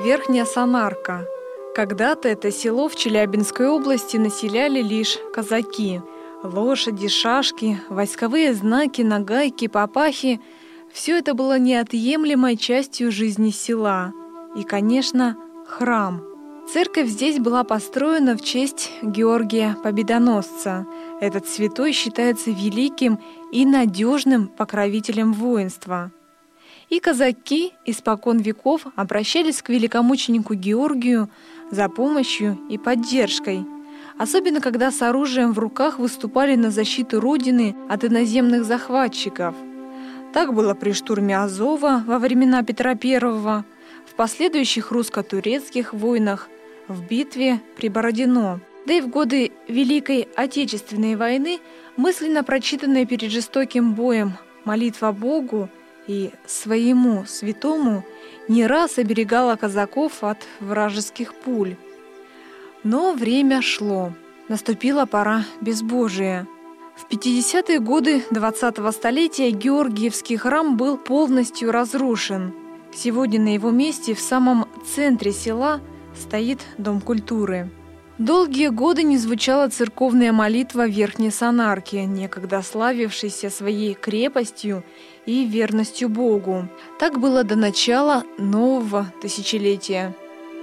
Верхняя Санарка. Когда-то это село в Челябинской области населяли лишь казаки. Лошади, шашки, войсковые знаки, нагайки, папахи – все это было неотъемлемой частью жизни села. И, конечно, храм. Церковь здесь была построена в честь Георгия Победоносца. Этот святой считается великим и надежным покровителем воинства. И казаки испокон веков обращались к великомученику Георгию за помощью и поддержкой, особенно когда с оружием в руках выступали на защиту Родины от иноземных захватчиков. Так было при штурме Азова во времена Петра I, в последующих русско-турецких войнах, в битве при Бородино, да и в годы Великой Отечественной войны, мысленно прочитанная перед жестоким боем молитва Богу и своему святому не раз оберегала казаков от вражеских пуль. Но время шло, наступила пора безбожия. В 50-е годы 20-го столетия Георгиевский храм был полностью разрушен. Сегодня на его месте, в самом центре села, стоит Дом культуры. Долгие годы не звучала церковная молитва Верхней Санарки, некогда славившейся своей крепостью и верностью Богу. Так было до начала нового тысячелетия.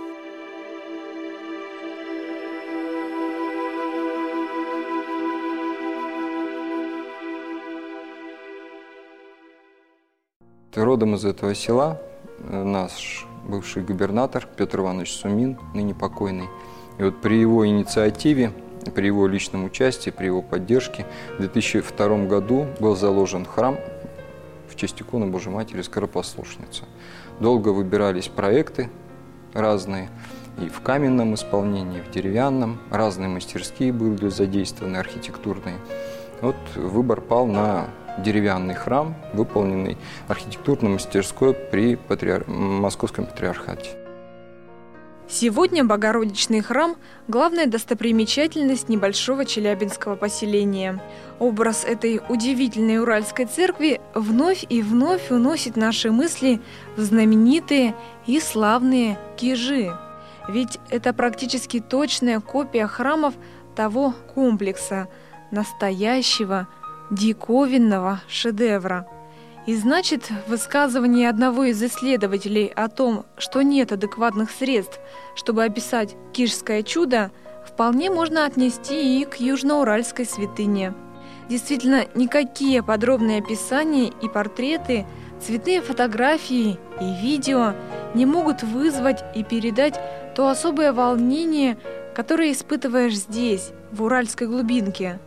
Родом из этого села наш бывший губернатор Петр Иванович Сумин, ныне покойный. И вот при его инициативе, при его личном участии, при его поддержке в 2002 году был заложен храм в честь иконы Божьей Матери Скоропослушницы. Долго выбирались проекты разные, и в каменном исполнении, и в деревянном. Разные мастерские были задействованы, архитектурные. Вот выбор пал на деревянный храм, выполненный архитектурной мастерской при Московском патриархате. Сегодня Богородичный храм – главная достопримечательность небольшого челябинского поселения. Образ этой удивительной уральской церкви вновь и вновь уносит наши мысли в знаменитые и славные Кижи. Ведь это практически точная копия храмов того комплекса, настоящего, диковинного шедевра. И значит, высказывание одного из исследователей о том, что нет адекватных средств, чтобы описать Кижское чудо, вполне можно отнести и к южноуральской святыне. Действительно, никакие подробные описания и портреты, цветные фотографии и видео не могут вызвать и передать то особое волнение, которое испытываешь здесь, в уральской глубинке.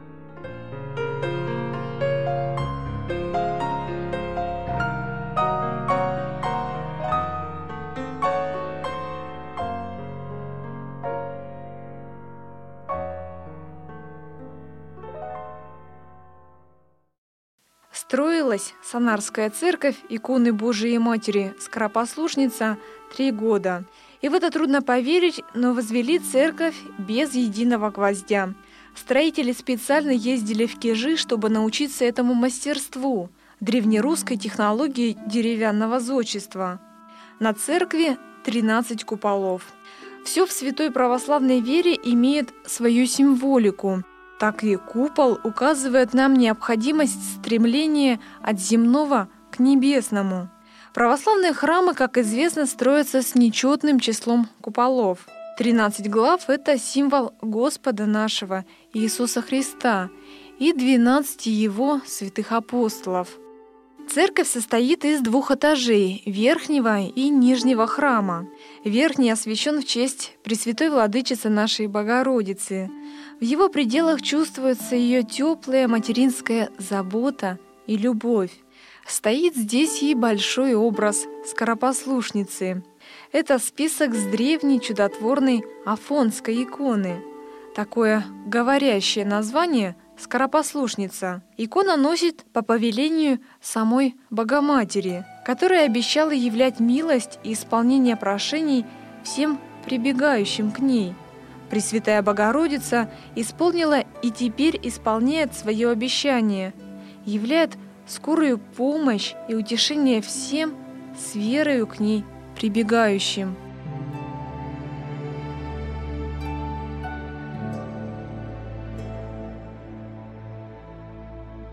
Строилась Санарская церковь иконы Божией Матери Скоропослушница 3 года. И в это трудно поверить, но возвели церковь без единого гвоздя. Строители специально ездили в Кижи, чтобы научиться этому мастерству, древнерусской технологии деревянного зодчества. На церкви 13 куполов. Все в святой православной вере имеет свою символику. Так и купол указывает нам необходимость стремления от земного к небесному. Православные храмы, как известно, строятся с нечетным числом куполов. 13 глав – это символ Господа нашего Иисуса Христа и 12 Его святых апостолов. Церковь состоит из 2 этажей – верхнего и нижнего храма. Верхний освящен в честь Пресвятой Владычицы нашей Богородицы. В его пределах чувствуется ее теплая материнская забота и любовь. Стоит здесь и большой образ Скоропослушницы. Это список с древней чудотворной афонской иконы. Такое говорящее название – Скоропослушница. Икона носит по повелению самой Богоматери, которая обещала являть милость и исполнение прошений всем прибегающим к ней. Пресвятая Богородица исполнила и теперь исполняет свое обещание, являет скорую помощь и утешение всем с верою к ней прибегающим.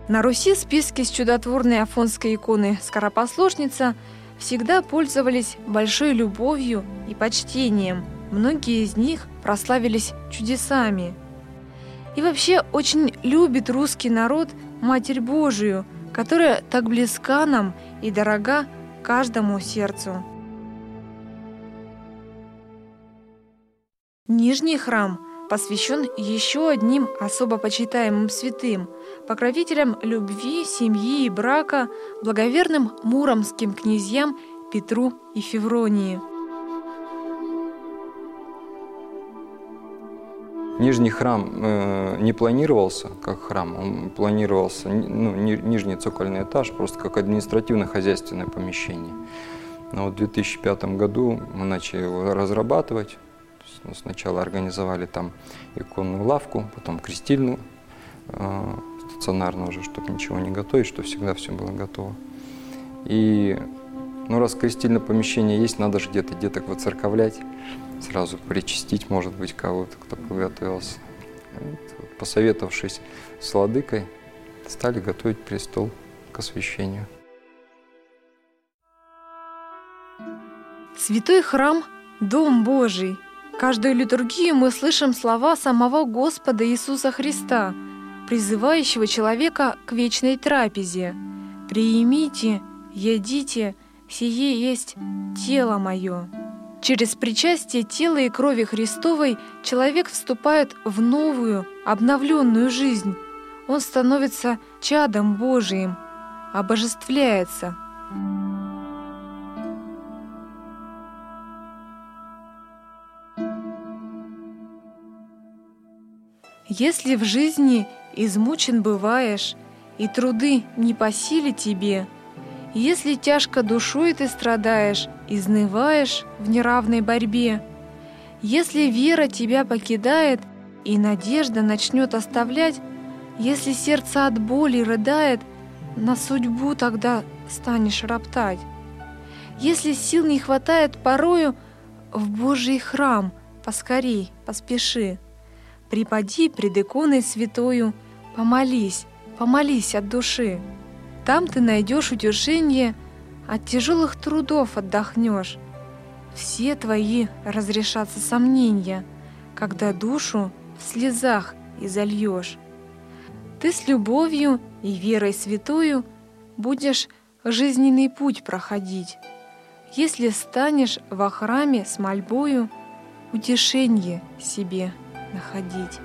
На Руси списки с чудотворной афонской иконы «Скоропослушница» всегда пользовались большой любовью и почтением. Многие из них прославились чудесами. И вообще очень любит русский народ Матерь Божию, которая так близка нам и дорога каждому сердцу. Нижний храм посвящен еще одним особо почитаемым святым, покровителям любви, семьи и брака, благоверным муромским князьям Петру и Февронии. Нижний храм не планировался как храм, он планировался, нижний цокольный этаж, просто как административно-хозяйственное помещение. Но вот в 2005 году мы начали его разрабатывать. Сначала организовали там иконную лавку, потом крестильную, стационарную уже, чтобы ничего не готовить, чтобы всегда все было готово. И раз крестильное помещение есть, надо же где-то деток воцерковлять, сразу причастить, может быть, кого-то, кто подготовился. Вот, посоветовавшись с владыкой, стали готовить престол к освящению. Святой храм – Дом Божий. Каждую литургию мы слышим слова самого Господа Иисуса Христа, призывающего человека к вечной трапезе. «Приимите, едите, сие есть тело мое». Через причастие тела и крови Христовой человек вступает в новую, обновленную жизнь. Он становится чадом Божиим, обожествляется. Если в жизни измучен бываешь, и труды не по силе тебе, если тяжко душой ты страдаешь, изнываешь в неравной борьбе, если вера тебя покидает и надежда начнет оставлять, если сердце от боли рыдает, на судьбу тогда станешь роптать. Если сил не хватает порою, в Божий храм поскорей поспеши. Припади пред иконой святою, помолись, помолись от души. Там ты найдешь утешение, от тяжелых трудов отдохнешь. Все твои разрешатся сомнения, когда душу в слезах изольешь. Ты с любовью и верой святою будешь жизненный путь проходить. Если станешь во храме с мольбою утешенье себе находить.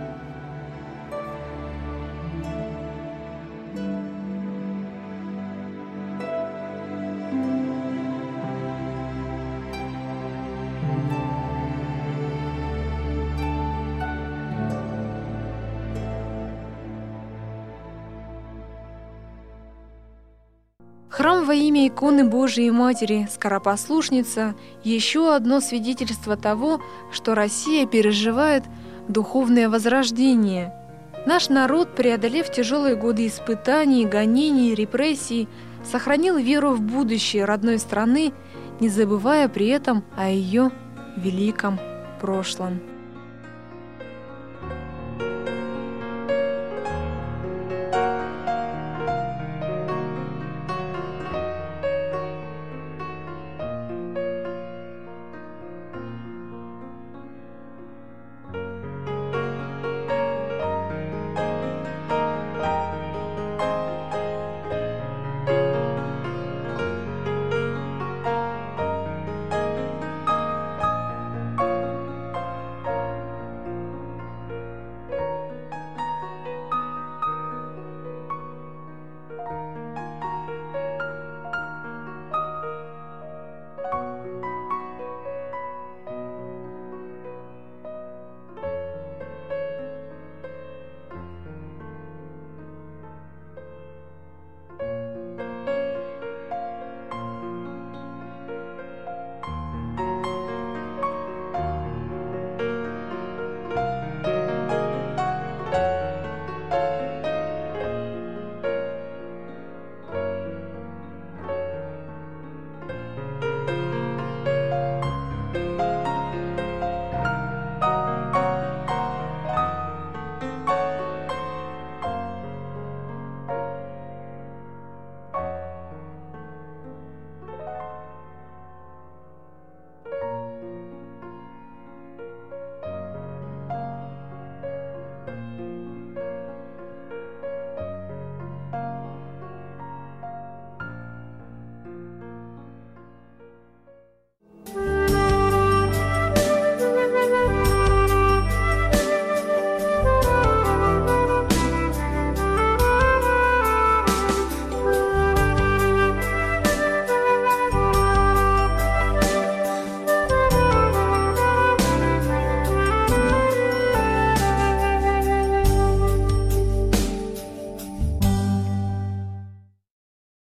Храм во имя иконы Божией Матери Скоропослушница – еще одно свидетельство того, что Россия переживает духовное возрождение. Наш народ, преодолев тяжелые годы испытаний, гонений, репрессий, сохранил веру в будущее родной страны, не забывая при этом о ее великом прошлом.